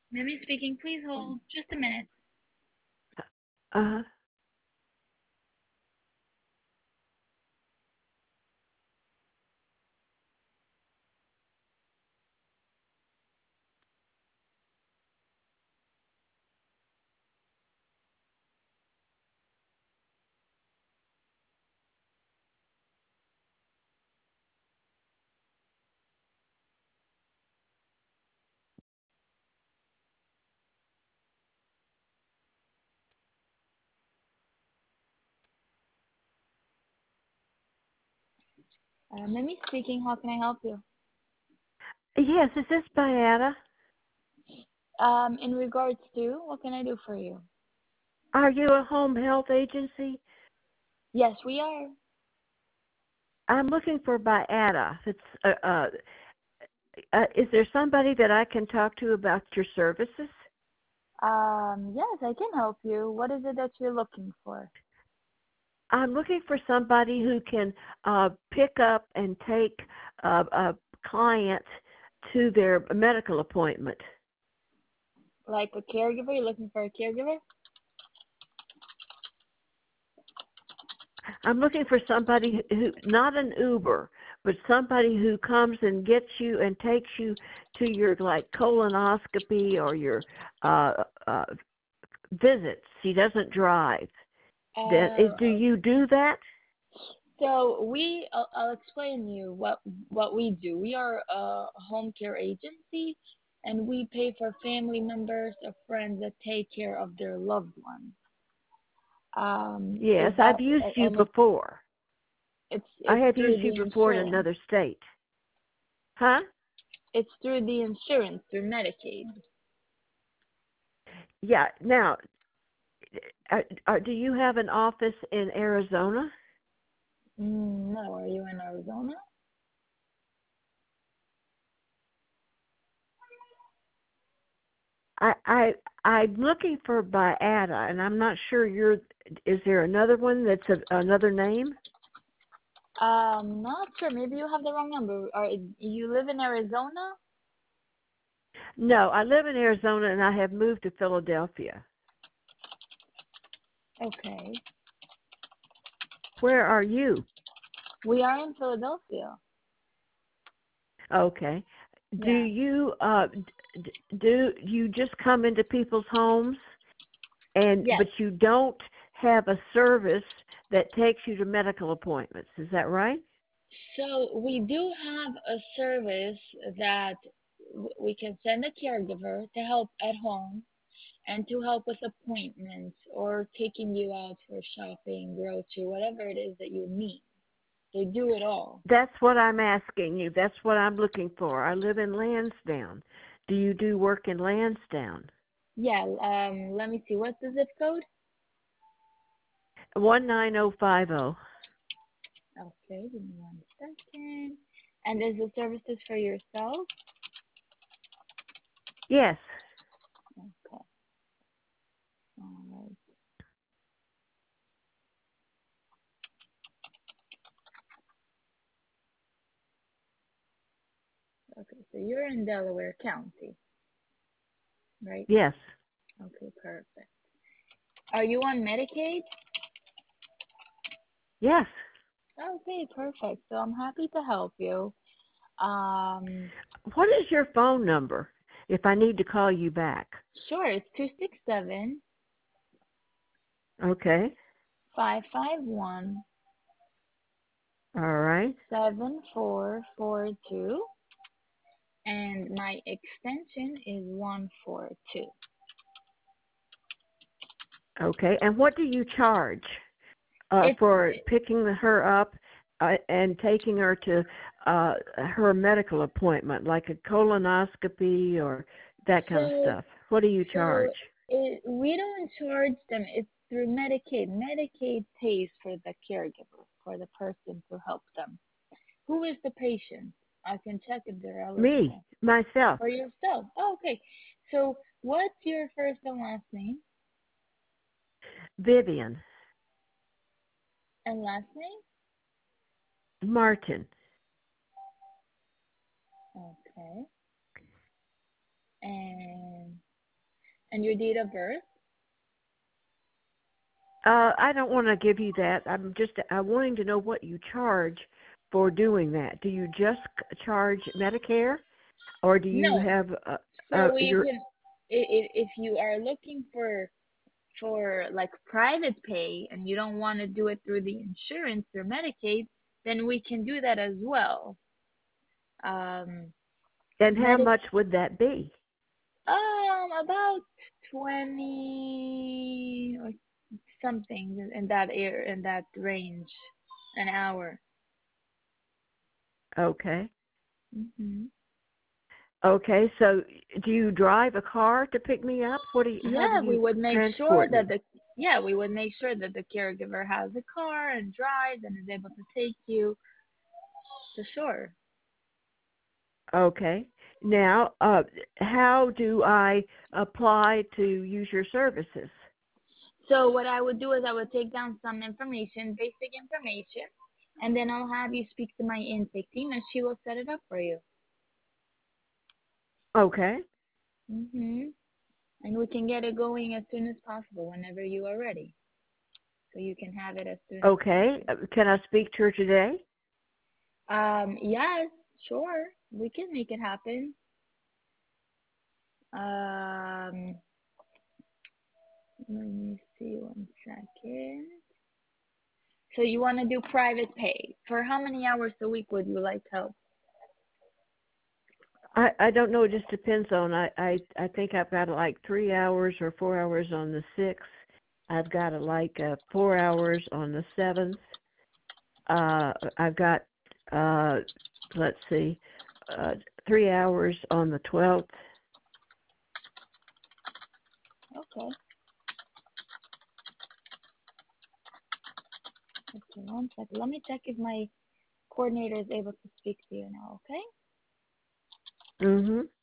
Mimi speaking. Please hold just a minute. Uh, Mimi speaking. How can I help you? yes, is this Diana? In regards to, what can I do for you? Are you a home health agency? Yes, we are. I'm looking for Biata. Is there somebody that I can talk to about your services? Yes, I can help you. What is it that you're looking for? I'm looking for somebody who can pick up and take a client to their medical appointment. Like a caregiver? You're looking for a caregiver? I'm looking for somebody who, not an Uber, but somebody who comes and gets you and takes you to your like colonoscopy or your uh, uh, visits. She doesn't drive. Do Uh, you do that? so I'll explain you what we do. We are a home care agency, and we pay for family members or friends that take care of their loved ones. Yes, Is that I've used you and before. I it's have through used you the before in insurance. another state. Huh? It's through the insurance, through Medicaid. Yeah. Now, do you have an office in Arizona? No, are you in Arizona? I I I'm looking for Biata, and I'm not sure you're. Is there another one that's another name? Not sure. Maybe you have the wrong number. You live in Arizona? No, I live in Arizona, and I have moved to Philadelphia. Okay. Where are you? We are in Philadelphia. Okay. Do Yeah. you do you just come into people's homes Yes. but you don't have a service that takes you to medical appointments? Is that right? So we do have a service that we can send a caregiver to help at home and to help with appointments or taking you out for shopping, grocery, whatever it is that you need. They do it all. That's what I'm asking you. That's what I'm looking for. I live in Lansdowne. Do you do work in Lansdowne? Yeah, let me see. What's the zip code? 19050. Okay, give me 1 second. And is the services for yourself? Yes. Okay. All right. Okay, so you're in Delaware County, right? Yes. Okay, perfect. Are you on Medicaid? Yes. Okay, perfect. So I'm happy to help you. Um, What is your phone number if I need to call you back? sure, it's 267 Okay. 551 All right. 7442, and my extension is 142. Okay. And what do you charge It's for picking her up and taking her to her medical appointment, like a colonoscopy or that kind of so stuff? What do you so charge? we don't charge them. It's through Medicaid. Medicaid pays for the caregiver, for the person to help them. Who is the patient? I can check if they're Me, eligible. myself, For yourself. Oh, okay. So what's your first and last name? Vivian And last name? Martin. Okay. And And your date of birth? I don't want to give you that. I'm wanting to know what you charge for doing that. Do you just charge Medicare, or do you No. have So you your? can, if you are looking for like private pay and you don't want to do it through the insurance or Medicaid, then we can do that as well. Um, And how Medic, much would that be? about 20 or something in that in that range, an hour. Okay. Hmm. Okay. So, do you drive a car to pick me up? How do Yeah, we you would make sure transport that me? the caregiver has a car and drives and is able to take you to shore. Okay. Now, how do I apply to use your services? So what I would do is I would take down some information, basic information, and then I'll have you speak to my intake team, and she will set it up for you. Okay. Mhm. And we can get it going as soon as possible, whenever you are ready, so you can have it as soon as Okay. possible. Can I speak to her today? Yes, sure, we can make it happen. Um, Let me see 1 second. So you want to do private pay. For how many hours a week would you like help? I don't know. It just depends on. I think I've got like 3 hours or 4 hours on the 6th. I've got like 4 hours on the 7th. I've got uh, let's see, uh, 3 hours on the 12th. Okay. Okay, 1 second. Let me check if my coordinator is able to speak to you now, okay? Mhm.